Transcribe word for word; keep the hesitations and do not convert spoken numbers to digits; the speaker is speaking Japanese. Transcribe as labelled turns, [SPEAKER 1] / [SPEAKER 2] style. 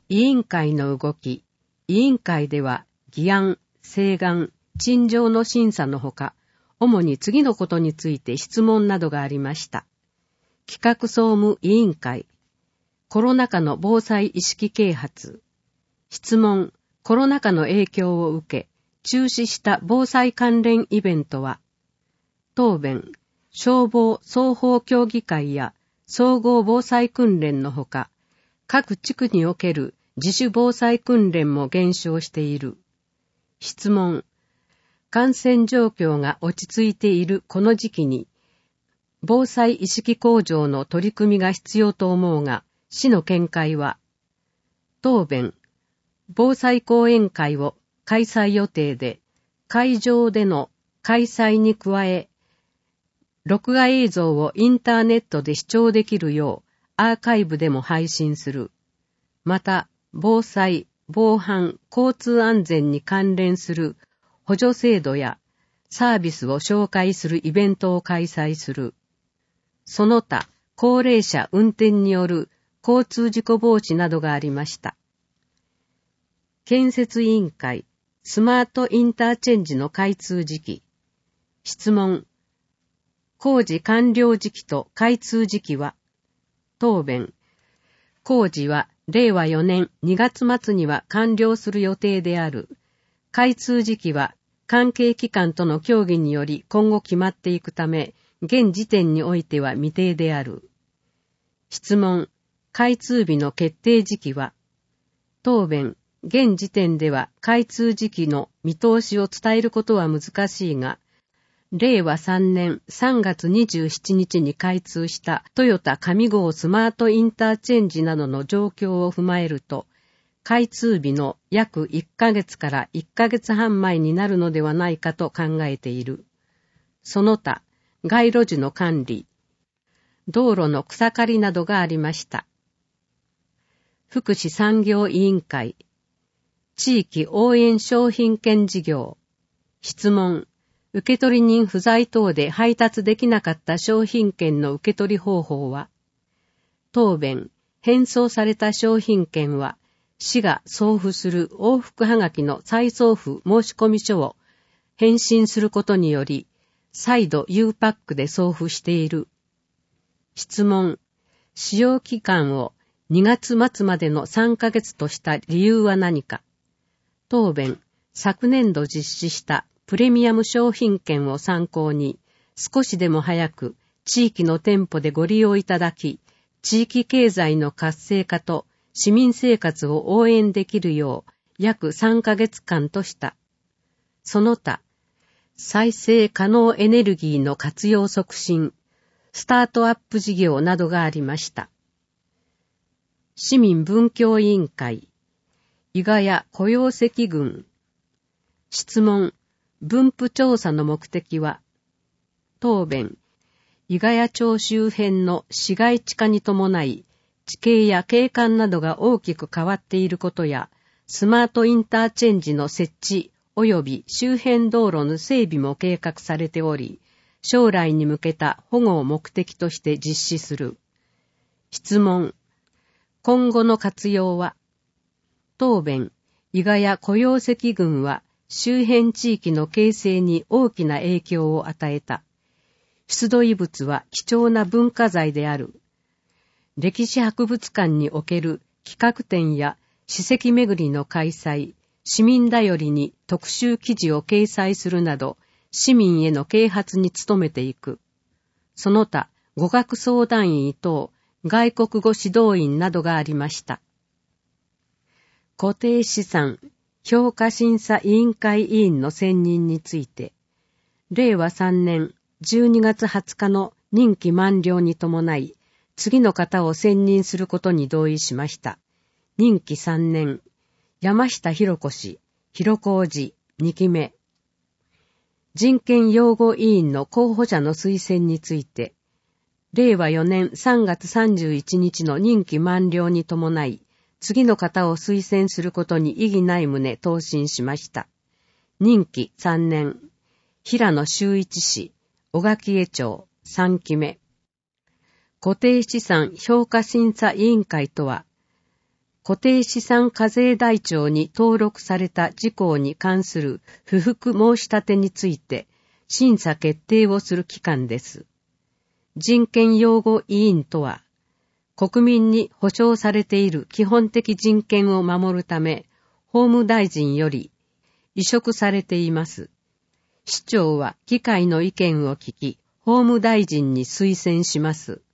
[SPEAKER 1] 委員会の動き。委員会では、議案、請願、陳情の審査のほか、主に次のことについて質問などがありました。企画総務委員会。コロナ禍の防災意識啓発。質問、コロナ禍の影響を受け、中止した防災関連イベントは、答弁、消防双方協議会や総合防災訓練のほか、各地区における自主防災訓練も減少している。質問、感染状況が落ち着いているこの時期に、防災意識向上の取り組みが必要と思うが、市の見解は、答弁、防災講演会を開催予定で、会場での開催に加え、録画映像をインターネットで視聴できるようアーカイブでも配信する。また、防災、防犯、交通安全に関連する補助制度やサービスを紹介するイベントを開催する。その他、高齢者運転による交通事故防止などがありました。建設委員会、スマートインターチェンジの開通時期。質問、工事完了時期と開通時期は、答弁、工事はれいわよねんにがつ末には完了する予定である。開通時期は関係機関との協議により今後決まっていくため、現時点においては未定である。質問、開通日の決定時期は、答弁、現時点では開通時期の見通しを伝えることは難しいが、れいわさんねんさんがつにじゅうしちにちに開通したトヨタ上郷スマートインターチェンジなどの状況を踏まえると、開通日の約いっかげつからいっかげつはん前になるのではないかと考えている。その他、街路樹の管理、道路の草刈りなどがありました。福祉産業委員会、地域応援商品券事業。質問、受取人不在等で配達できなかった商品券の受け取り方法は、答弁、返送された商品券は、市が送付する往復はがきの再送付申込書を返信することにより、再度 U パックで送付している。質問、使用期間をにがつ末までのさんかげつとした理由は何か。答弁、昨年度実施したプレミアム商品券を参考に、少しでも早く地域の店舗でご利用いただき、地域経済の活性化と市民生活を応援できるよう約さんかげつかんとした。その他、再生可能エネルギーの活用促進、スタートアップ事業などがありました。市民文教委員会、伊賀や雇用石群。質問、分布調査の目的は、答弁、伊賀谷町周辺の市街地化に伴い、地形や景観などが大きく変わっていることや、スマートインターチェンジの設置及び周辺道路の整備も計画されており、将来に向けた保護を目的として実施する。質問、今後の活用は、答弁、伊賀谷雇用石群は周辺地域の形成に大きな影響を与えた。出土遺物は貴重な文化財である。歴史博物館における企画展や史跡巡りの開催、市民だよりに特集記事を掲載するなど、市民への啓発に努めていく。その他、語学相談員等、外国語指導員などがありました。固定資産評価審査委員会委員の選任について、れいわさんねんじゅうにがつはつかの任期満了に伴い、次の方を選任することに同意しました。任期さんねん、山下博子氏、広小路、にきめ。人権擁護委員の候補者の推薦について、れいわよねんさんがつさんじゅういちにちの任期満了に伴い、次の方を推薦することに異議ない旨答申しました。任期さんねん、平野修一氏、小垣江町、さんきめ。固定資産評価審査委員会とは、 固定資産課税台帳に登録された事項に関する不服申し立てについて審査決定をする機関です。人権擁護委員とは、国民に保障されている基本的人権を守るため、法務大臣より委嘱されています。市長は議会の意見を聞き、法務大臣に推薦します。